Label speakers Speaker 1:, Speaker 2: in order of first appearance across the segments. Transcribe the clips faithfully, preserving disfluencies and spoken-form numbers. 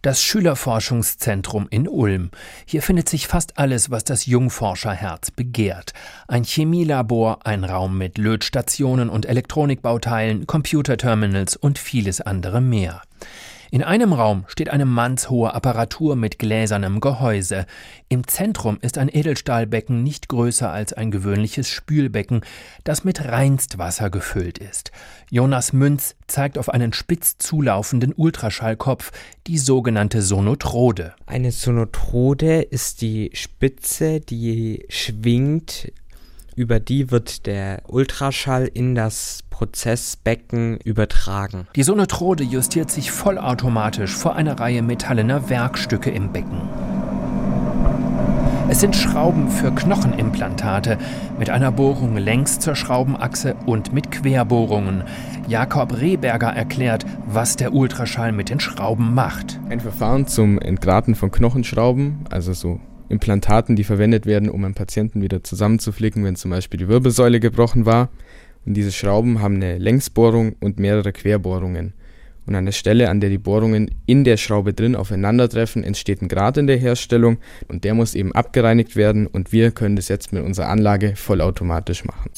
Speaker 1: Das Schülerforschungszentrum in Ulm. Hier findet sich fast alles, was das Jungforscherherz begehrt. Ein Chemielabor, ein Raum mit Lötstationen und Elektronikbauteilen, Computerterminals und vieles andere mehr. In einem Raum steht eine mannshohe Apparatur mit gläsernem Gehäuse. Im Zentrum ist ein Edelstahlbecken nicht größer als ein gewöhnliches Spülbecken, das mit Reinstwasser gefüllt ist. Jonas Münz zeigt auf einen spitz zulaufenden Ultraschallkopf, die sogenannte Sonotrode.
Speaker 2: Eine Sonotrode ist die Spitze, die schwingt. Über die wird der Ultraschall in das Prozessbecken übertragen.
Speaker 1: Die Sonotrode justiert sich vollautomatisch vor einer Reihe metallener Werkstücke im Becken. Es sind Schrauben für Knochenimplantate mit einer Bohrung längs zur Schraubenachse und mit Querbohrungen. Jakob Rehberger erklärt, was der Ultraschall mit den Schrauben macht.
Speaker 3: Ein Verfahren zum Entgraten von Knochenschrauben, also so Implantaten, die verwendet werden, um einen Patienten wieder zusammenzuflicken, wenn zum Beispiel die Wirbelsäule gebrochen war. Und diese Schrauben haben eine Längsbohrung und mehrere Querbohrungen. Und an der Stelle, an der die Bohrungen in der Schraube drin aufeinandertreffen, entsteht ein Grat in der Herstellung und der muss eben abgereinigt werden und wir können das jetzt mit unserer Anlage vollautomatisch machen.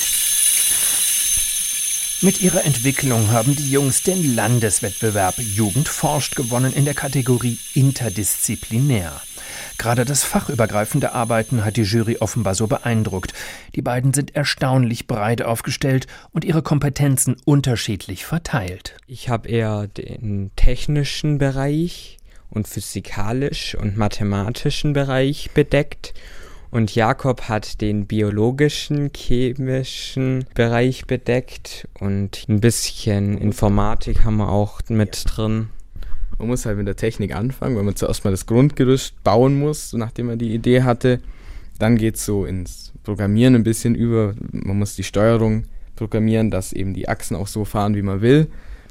Speaker 1: Mit ihrer Entwicklung haben die Jungs den Landeswettbewerb Jugend forscht gewonnen in der Kategorie Interdisziplinär. Gerade das fachübergreifende Arbeiten hat die Jury offenbar so beeindruckt. Die beiden sind erstaunlich breit aufgestellt und ihre Kompetenzen unterschiedlich verteilt.
Speaker 2: Ich habe eher den technischen Bereich und physikalisch und mathematischen Bereich bedeckt. Und Jakob hat den biologischen, chemischen Bereich bedeckt und ein bisschen Informatik haben wir auch mit drin.
Speaker 3: Man muss halt mit der Technik anfangen, weil man zuerst mal das Grundgerüst bauen muss, nachdem man die Idee hatte. Dann geht es so ins Programmieren ein bisschen über. Man muss die Steuerung programmieren, dass eben die Achsen auch so fahren, wie man will.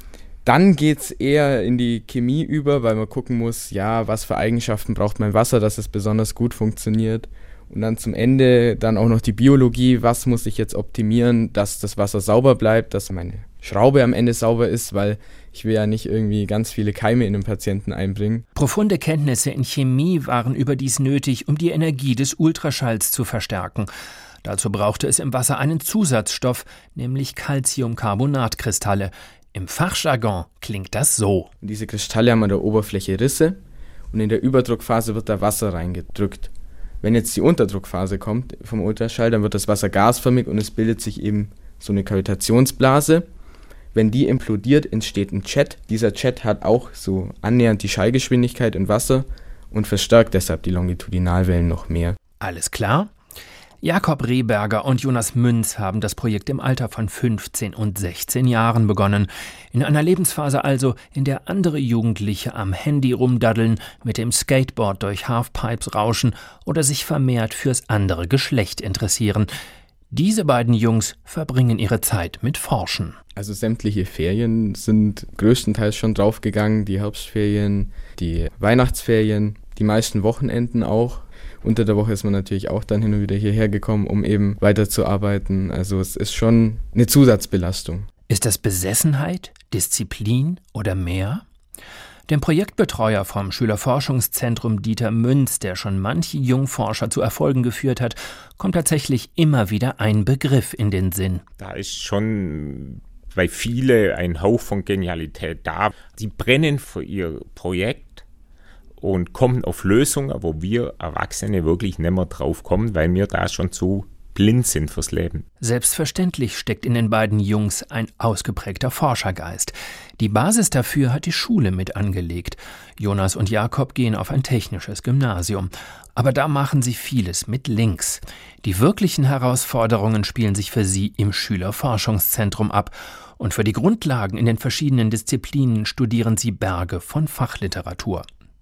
Speaker 3: Dann geht es eher in die Chemie über, weil man gucken muss, ja, was für Eigenschaften braucht mein Wasser, dass es besonders gut funktioniert. Und dann zum Ende dann auch noch die Biologie. Was muss ich jetzt optimieren, dass das Wasser sauber bleibt, dass meine Schraube am Ende sauber ist, weil ich will ja nicht irgendwie ganz viele Keime in den Patienten einbringen.
Speaker 1: Profunde Kenntnisse in Chemie waren überdies nötig, um die Energie des Ultraschalls zu verstärken. Dazu brauchte es im Wasser einen Zusatzstoff, nämlich Calciumcarbonatkristalle. Im Fachjargon klingt das so.
Speaker 3: Diese Kristalle haben an der Oberfläche Risse und in der Überdruckphase wird da Wasser reingedrückt. Wenn jetzt die Unterdruckphase kommt vom Ultraschall, dann wird das Wasser gasförmig und es bildet sich eben so eine Kavitationsblase. Wenn die implodiert, entsteht ein Jet. Dieser Jet hat auch so annähernd die Schallgeschwindigkeit in Wasser und verstärkt deshalb die Longitudinalwellen noch mehr.
Speaker 1: Alles klar? Jakob Rehberger und Jonas Münz haben das Projekt im Alter von fünfzehn und sechzehn Jahren begonnen. In einer Lebensphase also, in der andere Jugendliche am Handy rumdaddeln, mit dem Skateboard durch Halfpipes rauschen oder sich vermehrt fürs andere Geschlecht interessieren. Diese beiden Jungs verbringen ihre Zeit mit Forschen.
Speaker 3: Also sämtliche Ferien sind größtenteils schon draufgegangen, die Herbstferien, die Weihnachtsferien, die meisten Wochenenden auch. Unter der Woche ist man natürlich auch dann hin und wieder hierher gekommen, um eben weiterzuarbeiten. Also es ist schon eine Zusatzbelastung.
Speaker 1: Ist das Besessenheit, Disziplin oder mehr? Dem Projektbetreuer vom Schülerforschungszentrum Dieter Münz, der schon manche Jungforscher zu Erfolgen geführt hat, kommt tatsächlich immer wieder ein Begriff in den Sinn.
Speaker 4: Da ist schon bei vielen ein Hauch von Genialität da. Sie brennen für ihr Projekt und kommen auf Lösungen, wo wir Erwachsene wirklich nicht mehr drauf kommen, weil wir da schon zu blind sind fürs Leben.
Speaker 1: Selbstverständlich steckt in den beiden Jungs ein ausgeprägter Forschergeist. Die Basis dafür hat die Schule mit angelegt. Jonas und Jakob gehen auf ein technisches Gymnasium. Aber da machen sie vieles mit links. Die wirklichen Herausforderungen spielen sich für sie im Schülerforschungszentrum ab. Und für die Grundlagen in den verschiedenen Disziplinen studieren sie Berge von Fachliteratur.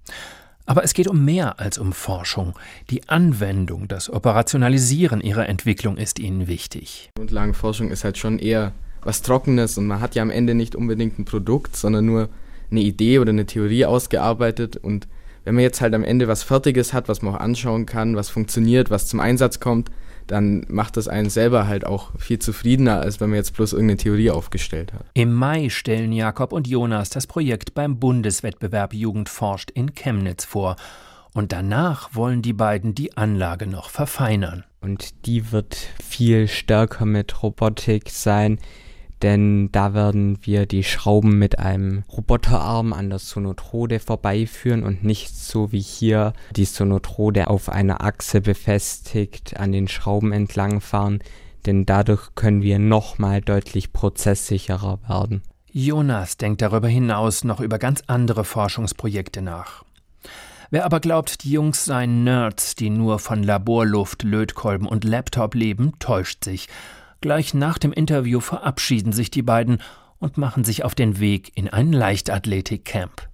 Speaker 1: Aber es geht um mehr als um Forschung. Die Anwendung, das Operationalisieren ihrer Entwicklung ist ihnen wichtig.
Speaker 3: Grundlagenforschung ist halt schon eher was Trockenes und man hat ja am Ende nicht unbedingt ein Produkt, sondern nur eine Idee oder eine Theorie ausgearbeitet. Und wenn man jetzt halt am Ende was Fertiges hat, was man auch anschauen kann, was funktioniert, was zum Einsatz kommt, dann macht das einen selber halt auch viel zufriedener, als wenn man jetzt bloß irgendeine Theorie aufgestellt hat.
Speaker 1: Im Mai stellen Jakob und Jonas das Projekt beim Bundeswettbewerb Jugend forscht in Chemnitz vor. Und danach wollen die beiden die Anlage noch verfeinern.
Speaker 2: Und die wird viel stärker mit Robotik sein, denn da werden wir die Schrauben mit einem Roboterarm an der Sonotrode vorbeiführen und nicht so wie hier die Sonotrode auf einer Achse befestigt an den Schrauben entlangfahren, denn dadurch können wir nochmal deutlich prozesssicherer werden.
Speaker 1: Jonas denkt darüber hinaus noch über ganz andere Forschungsprojekte nach. Wer aber glaubt, die Jungs seien Nerds, die nur von Laborluft, Lötkolben und Laptop leben, täuscht sich. Gleich nach dem Interview verabschieden sich die beiden und machen sich auf den Weg in ein Leichtathletik-Camp.